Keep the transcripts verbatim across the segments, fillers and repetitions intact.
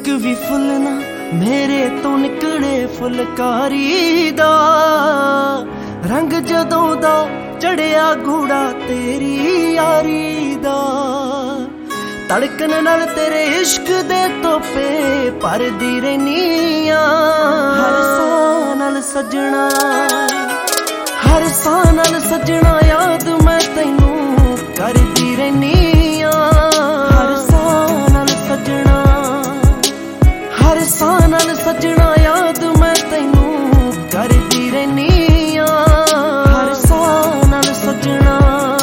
भी फुल ना मेरे तो निकले फुलकारी दा रंग जदों दा चढ़िया घोड़ा तेरी यारी दा धड़कन नाल तेरे इश्क दे तोपे भरदी रहनी आ हर साह नाल सजना हर साह नाल सजना याद मैं तैनू करदी रहनी आ हर साह नाल सजना हर साह नाल सजना याद मैं तैनू करदी रहनी आ हर साह नाल सजना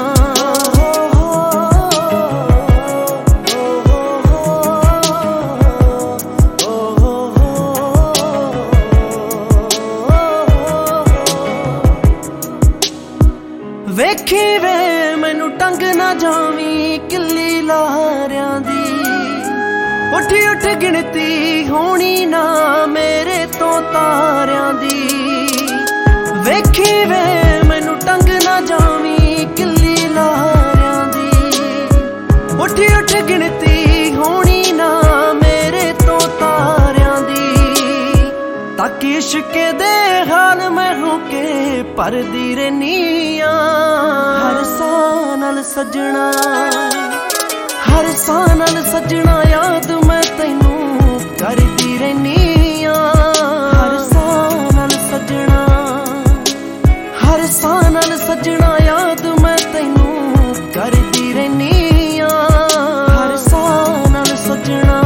वेखी वे मैनू टंग ना जावी किल्ली लारियां दी उठी उठ गिनती होनी ना मेरे तो तारियां दी वेखी वे मैनू टंग ना जावी किल्ली लारियां दी उठी उठ गिनती होनी ना मेरे तो तारियां दी ताकि इश्क दे हाल मैं होके भरदी रहनी आ हर साह नाल सजना हर साह नाल सजना याद मैं तैनू करदी रहनी आ हर साह नाल सजना हर साह नाल सजना याद मैं तैनू करदी रहनी आ हर साह नाल सजना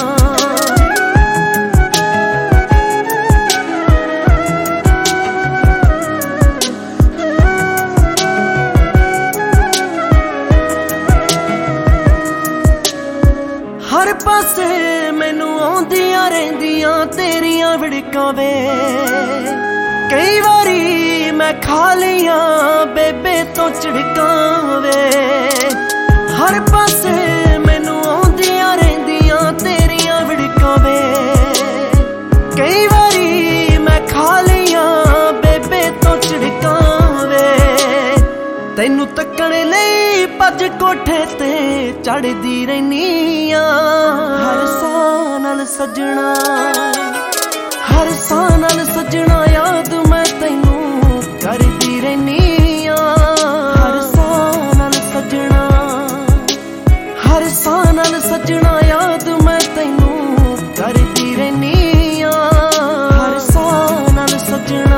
हर पासे मैनू आउंदियां रहिंदियां तेरियां विड़कां वे कई वारी मैं खा लियां बेबे तो झिड़कां वे हर पासे मैनू आउंदियां रहिंदियां तेरियां विड़कां वे कई वारी मैं खा लियां बेबे तो झिड़कां वे तैनू तकण लई भज कोठे ते चढ़दी रहनी आ हर साह नाल सजना हर साह नाल सजना याद मैं तैनू करदी रहनी आ हर साह नाल सजना हर साह नाल सजना याद मैं तैनू करदी रहनी आ हर साह नाल सजना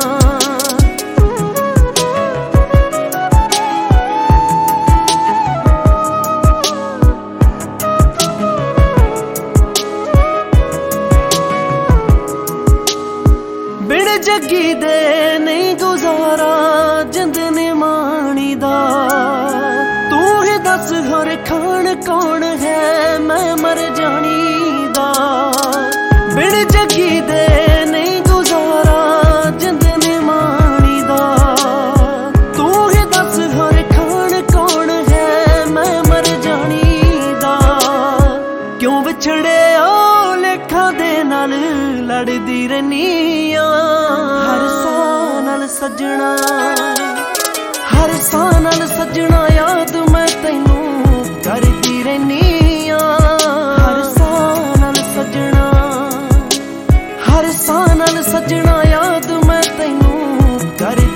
बिन जगी दे नहीं गुजारा जिंद ने मानी दा तू ही दस हर खान कौन है मैं मर जानी दा बिन जगी दे नहीं गुजारा जिंद ने मानी दा तू ही दस हर खान कौन है मैं मर जानी दा क्यों विछड़े ओ लेखा दे नाल लड़दी रहनी आ हर साह नाल सजना हर साह नाल सजना याद मैं तैनू करदी रहनी आ हर साह नाल सजना हर साह नाल सजना याद मैं तैनू कर